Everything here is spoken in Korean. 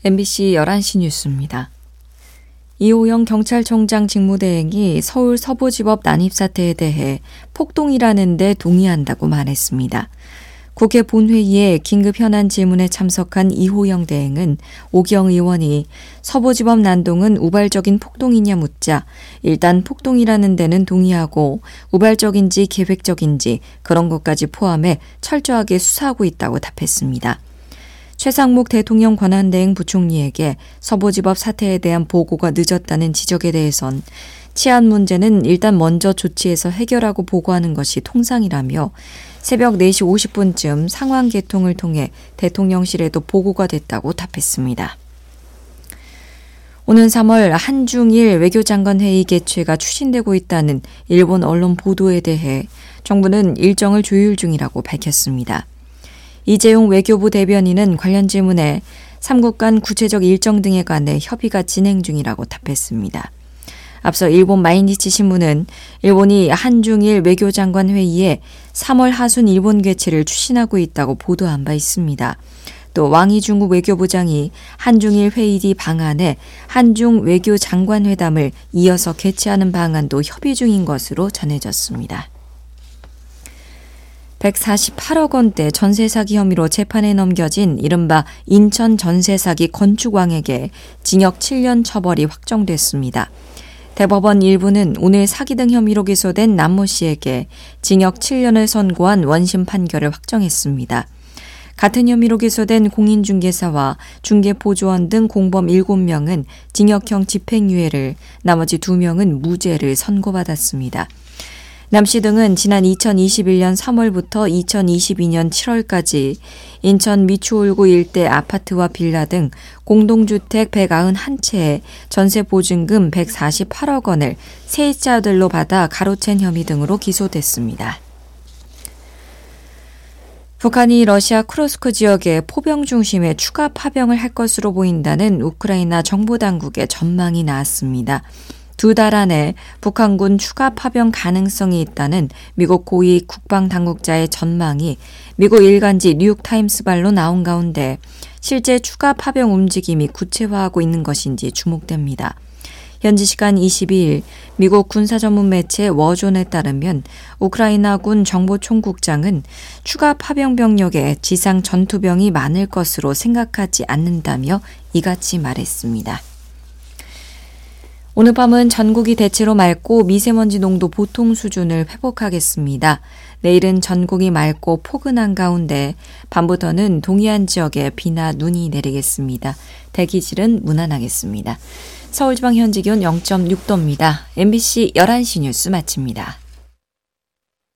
MBC 11시 뉴스입니다. 이호영 경찰청장 직무대행이 서울 서부지법 난입사태에 대해 폭동이라는 데 동의한다고 말했습니다. 국회 본회의에 긴급 현안 질문에 참석한 이호영 대행은 오기영 의원이 서부지법 난동은 우발적인 폭동이냐 묻자 일단 폭동이라는 데는 동의하고 우발적인지 계획적인지 그런 것까지 포함해 철저하게 수사하고 있다고 답했습니다. 최상목 대통령 권한대행 부총리에게 서부지법 사태에 대한 보고가 늦었다는 지적에 대해선 치안 문제는 일단 먼저 조치해서 해결하고 보고하는 것이 통상이라며 새벽 4시 50분쯤 상황 개통을 통해 대통령실에도 보고가 됐다고 답했습니다. 오는 3월 한중일 외교장관 회의 개최가 추진되고 있다는 일본 언론 보도에 대해 정부는 일정을 조율 중이라고 밝혔습니다. 이재용 외교부 대변인은 관련 질문에 3국 간 구체적 일정 등에 관해 협의가 진행 중이라고 답했습니다. 앞서 일본 마이니치 신문은 일본이 한중일 외교장관 회의에 3월 하순 일본 개최를 추진하고 있다고 보도한 바 있습니다. 또 왕이 중국 외교부장이 한중일 회의 뒤 방안에 한중 외교장관 회담을 이어서 개최하는 방안도 협의 중인 것으로 전해졌습니다. 148억 원대 전세 사기 혐의로 재판에 넘겨진 이른바 인천 전세 사기 건축왕에게 징역 7년 처벌이 확정됐습니다. 대법원 일부는 오늘 사기 등 혐의로 기소된 남모 씨에게 징역 7년을 선고한 원심 판결을 확정했습니다. 같은 혐의로 기소된 공인중개사와 중개보조원 등 공범 7명은 징역형 집행유예를, 나머지 2명은 무죄를 선고받았습니다. 남 씨 등은 지난 2021년 3월부터 2022년 7월까지 인천 미추홀구 일대 아파트와 빌라 등 공동주택 191채에 전세 보증금 148억 원을 세입자들로 받아 가로챈 혐의 등으로 기소됐습니다. 북한이 러시아 쿠르스크 지역에 포병 중심의 추가 파병을 할 것으로 보인다는 우크라이나 정보당국의 전망이 나왔습니다. 2달 안에 북한군 추가 파병 가능성이 있다는 미국 고위 국방당국자의 전망이 미국 일간지 뉴욕타임스발로 나온 가운데 실제 추가 파병 움직임이 구체화하고 있는 것인지 주목됩니다. 현지 시간 22일 미국 군사전문 매체 워존에 따르면 우크라이나군 정보총국장은 추가 파병 병력에 지상 전투병이 많을 것으로 생각하지 않는다며 이같이 말했습니다. 오늘 밤은 전국이 대체로 맑고 미세먼지 농도 보통 수준을 회복하겠습니다. 내일은 전국이 맑고 포근한 가운데 밤부터는 동해안 지역에 비나 눈이 내리겠습니다. 대기질은 무난하겠습니다. 서울지방 현지 기온 0.6도입니다. MBC 11시 뉴스 마칩니다.